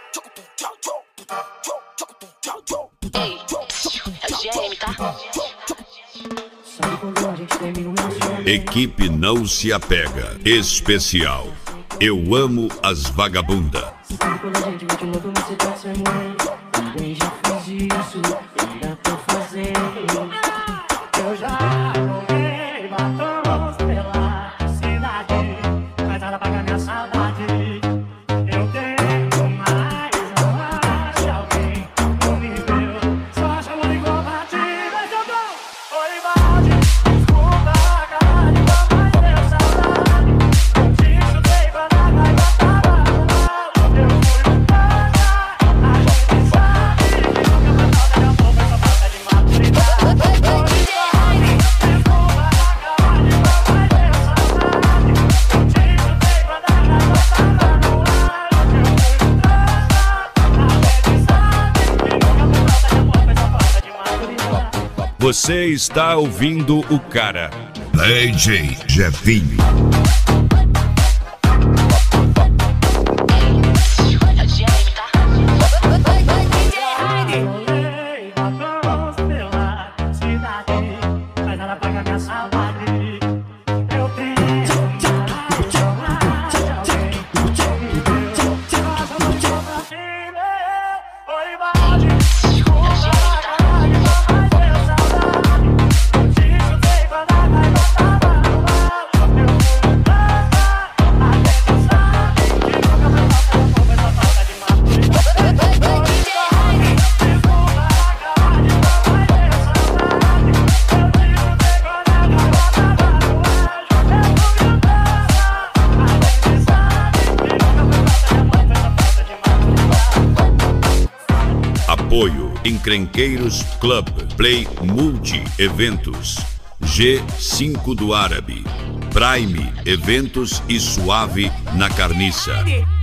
Ei, é o GM, tá? Equipe Não Se Apega. Especial. Eu amo as vagabunda. Quando a gente mete louco nessa situação, também já fiz isso, ainda tô fazendo. Eu já roubei batons pela cidade, mas nada paga minha saudade. Eu tenho mais, não acho alguém no nível, só chamo de covarde, mas eu tô. Oi, Valde, desculpa a cara de tua mãe, deu saudade. Eu te chutei pra dar raiva, tava no mal. Eu fui no casa, a gente sabe que nunca foi falta de amor, foi só falta de maturidade. Oi, Valde, desculpa a cara de tua mãe, deu saudade. Eu te chutei pra dar raiva, tava no ar. Eu fui no casa, a gente sabe que nunca foi falta de amor, foi só falta de maturidade. Você está ouvindo o cara. DJ Jefinho. É o GM, tá? Rolei batons pela cidade, mas nada paga minha saudade. Eu tenho mais, não acho alguém comigo. Só chamo de covarde, oi, Valde, desculpa a cara de tua mãe, deu saudade. Eu te chutei pra dar raiva, tava no mal. Eu fui no casa, a gente sabe que nunca foi falta de amor, foi só falta de maturidade. Desculpa a cara de tua mãe, deu saudade. Eu te chutei pra dar raiva, tava no ar. Eu fui no casa, a gente sabe que nunca foi falta de amor, foi só falta de maturidade. Apoio Encrenqueiros Club. Play Multi Eventos. G5 do Árabe. Prime Eventos e Suave na Carniça.